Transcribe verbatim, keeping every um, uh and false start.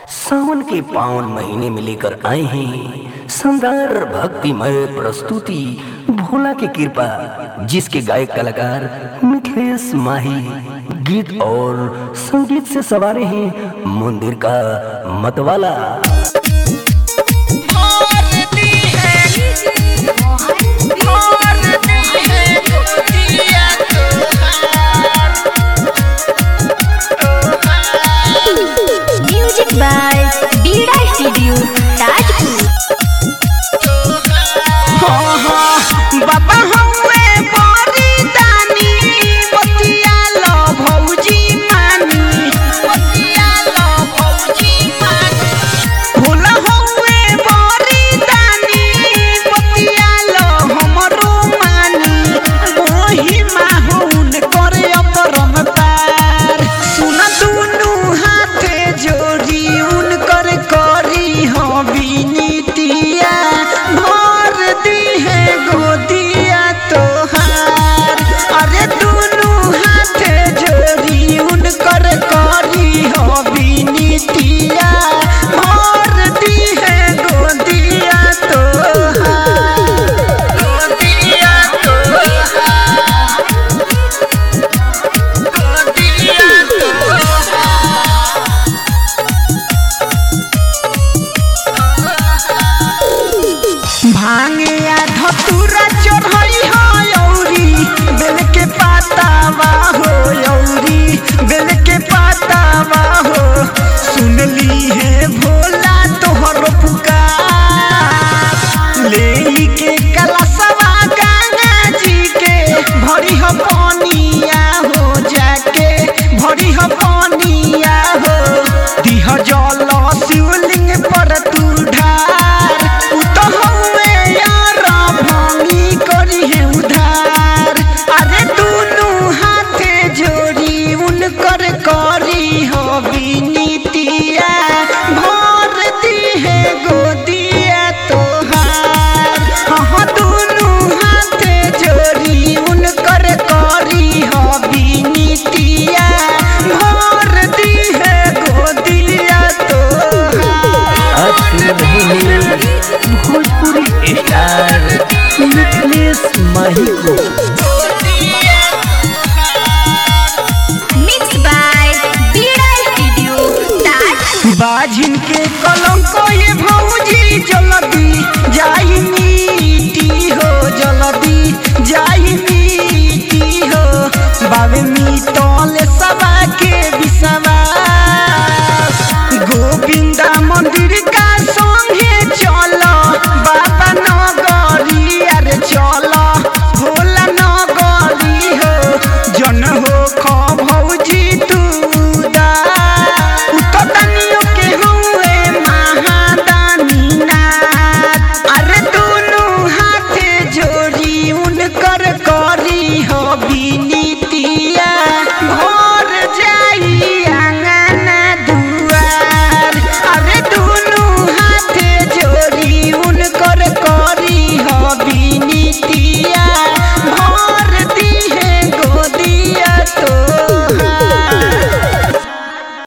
सावन के पावन महीने में लेकर आए हैं शानदार भक्तिमय प्रस्तुति भोला की कृपा, जिसके गायक कलाकार मिथिलेश माही गीत और संगीत से सवारे हैं मंदिर का मतवाला। Music by Bida studio Tajpur. हाँ हाँ बाबा हवे बड़ी दानी, बतिया लो भौजी मानी, बतिया लो भौजी मानी। भोला हवे बड़ी दानी, बतिया लो हमरो मानी। ओही माहुन करे अपरम पार, सुन दुनु हाथे जोड़ी उनकर करी हो विनीतिया। भर दी है गोदिया तोहार, अरे दुनु हाथे जोड़ी उनकर करी हो विनीतिया। भर दी है गोदिया तोहार, गोदिया तोहार, गोदिया तोहार। भांगे या धतूरा चढ़ई हो यौरी, बेल के पातावा हो यौरी, बेल के पातावा हो। सुनली है भोला तोहर पुकार, ले के कलशवा गंगा जी के भरी हो पानिया हो, जाके भरी हो पानिया हो। दिह जल शिवलिंग पर तू ढार, उ तो हवे यार भंगी करी है उधार। अरे दुनु हाथे जोड़ी उनकर करी हो विनीतिया। भर दी है गोदिया तोहार, हाँ दुनु हाथे जोड़ी उनकर करी हो विनीतिया। भर दी है गोदिया तोहार। आज सुन रहे हैं भोजपुरी स्टार मिथिलेश माही को। Mix by Bida studio Tajpur. बाजिन के कलंक ये भौजी जल्दी जाई मीठी हो, जल्दी जाई मीठी हो। बाबे मीतल सबा के विश्वास, गोविंदा मंदिर